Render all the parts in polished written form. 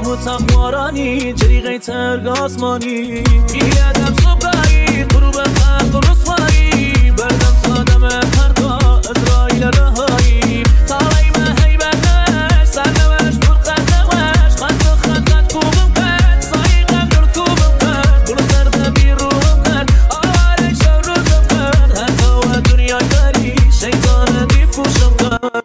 تخمارانی جریقه ترگ آسمانی بیادم صبحایی غروب خلق و رسوایی بردم سادم پردا اسرائیل رهایی تاوی مهی بردش سرنوش برخد نوش خط و خط کوبم کرد سایقم در کوبم کرد بلو سرده بیروم کرد آره شو روزم کرد حتی و دنیای داری شیطان دیفوشم کرد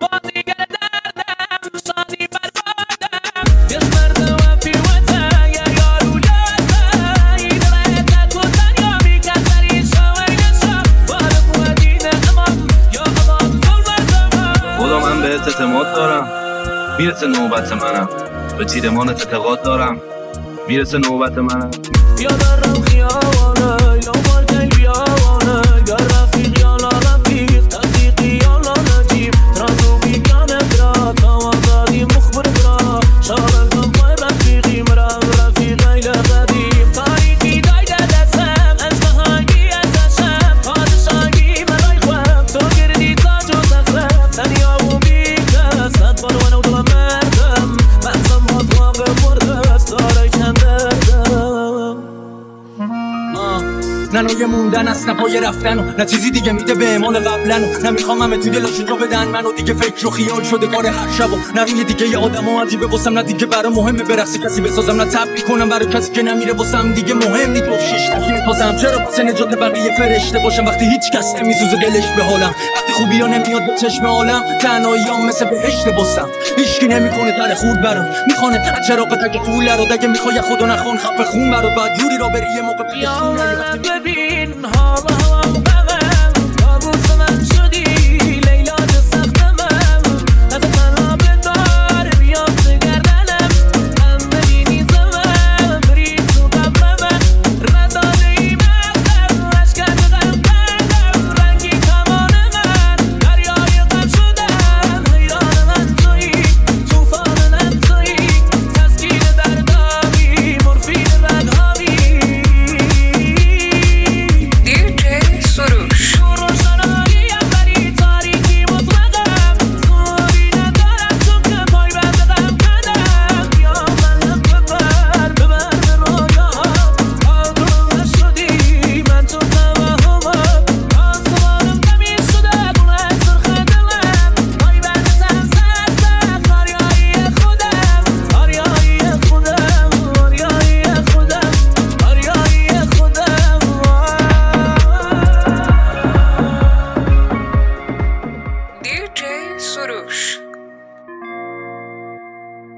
اعتماد دارم میرسه نوبت منم به تیرمانت اعتقاد دارم میرسه نوبت منم یا درم خیابانه یا مالکل بیابانه یا رفیق یا لا رفیق تفریقی یا لا نجیب ترازو بیگانه برا توازادی مخبر برا شارکم پای رفیقی مرم رفیق ایل قدیم تاریکی دایده دستم اشتهایی ازشم پادشاهی مرای خوام تو گردی تاج و تختم تنیا و صد بار ونو دلم مردم مغزم باز واقع مرده است داره کندردم نه نوع موندن است نه پای رفتن و نه چیزی دیگه میده به اعمال قبلن و نه میخوام همه توی دلاشون جا بدن منو دیگه فکر و خیال شده کار هر شب و نه روی دیگه یه آدم و عجیبه بسم نه دیگه برای مهمه برقصی کسی بسازم نه تب کنم برای کسی که نمیره بسم دیگه مهم نیست با شیش تکیم پاسم چرا واسه نجات بقیه فرشته باشم وقتی هیچ کس نمیسوزه دلش به حالم وقتی خوبی ها نمیاد به چشم عالم تنهاییام مثل بهشت بسم هیچکی نمیکنه تر خورد برام میخونه چراغ تک قول رو دگه میخوای خودو نخون خفه خون برات بعد جوری را بری یه موقع ببین